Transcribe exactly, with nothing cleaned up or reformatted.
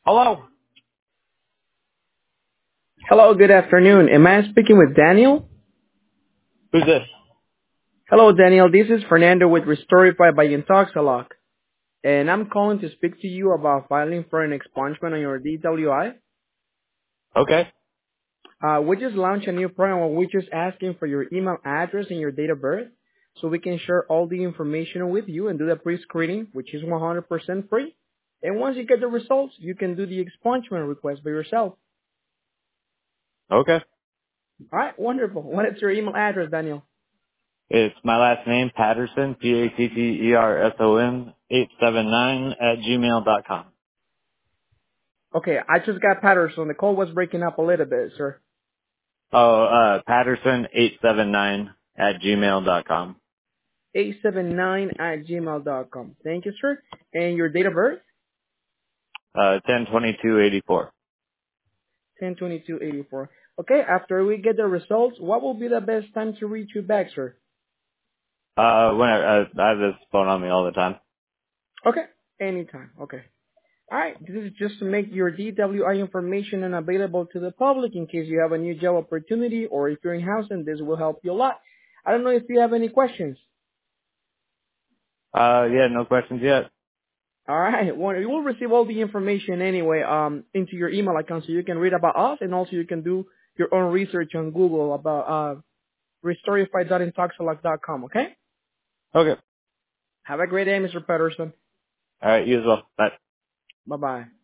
Hello. Hello, good afternoon. Am I speaking with Daniel? Who's this? Hello, Daniel. This is Fernando with Restorify by Intoxalock. And I'm calling to speak to you about filing for an expungement on your D W I. Okay. Uh, we just launched a new program where we're just asking for your email address and your date of birth so we can share all the information with you and do the pre-screening, which is one hundred percent free. And once you get the results, you can do the expungement request by yourself. Okay. All right, wonderful. What is your email address, Daniel? It's my last name, Patterson, P A T T E R S O N, eight seven nine at gmail dot com. Okay, I just got Patterson. The call was breaking up a little bit, sir. Oh, uh, Patterson, eight seven nine at gmail dot com. eight seven nine at gmail dot com. Thank you, sir. And your date of birth? Uh, ten twenty-two eighty-four. ten twenty-two eighty-four. Okay, after we get the results, what will be the best time to reach you back, sir? Uh, whenever, uh, I have this phone on me all the time. Okay, anytime. Okay. All right, this is just to make your D W I information unavailable to the public in case you have a new job opportunity or if you're in house, and this will help you a lot. I don't know if you have any questions. Uh, yeah, no questions yet. All right. Well, you will receive all the information anyway um, into your email account so you can read about us and also you can do your own research on Google about uh, restorify dot intoxalock dot com, okay? Okay. Have a great day, Mister Patterson. Alright, you as well. Bye. Bye-bye.